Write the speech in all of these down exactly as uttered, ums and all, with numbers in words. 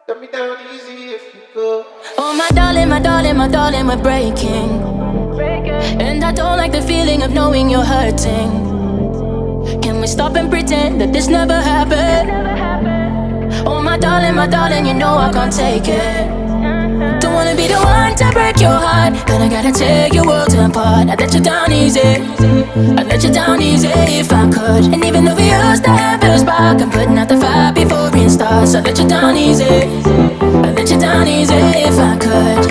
Let me down easy if you could. Oh my darling, my darling, my darling, we're breaking. And I don't like the feeling of knowing you're hurting. Can we stop and pretend that this never happened? Oh my darling, my darling, you know I can't take it. Don't wanna be the one to break your heart, but I gotta tear your world apart. I'd let you down easy, I'd let you down easy if I could. And even though we used to have a spark, I'm putting out the fire before it starts. I'd let you down easy, I'd let you down easy if I could.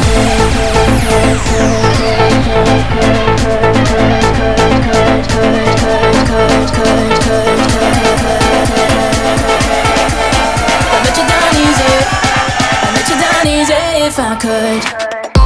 I'd let you down easy, I'd let you down easy if I could.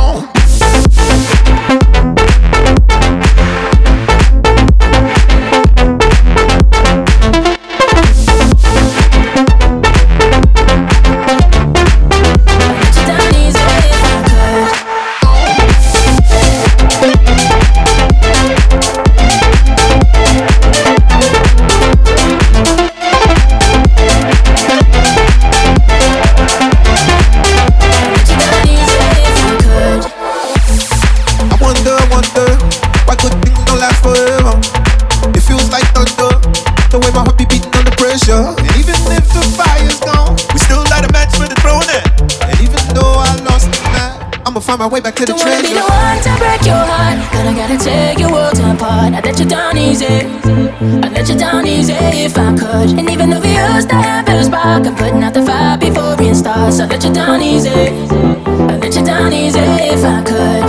And even if the fire's gone, we still light a match for the throne. And even though I lost the night, I'ma find my way back to the Don't treasure. Don't wanna be the one to break your heart, but I gotta tear your world apart. I'd let you down easy, I'd let you down easy if I could. And even though we used to have a spark, I'm putting out the fire before it starts. I'd let you down easy, I'd let you down easy if I could.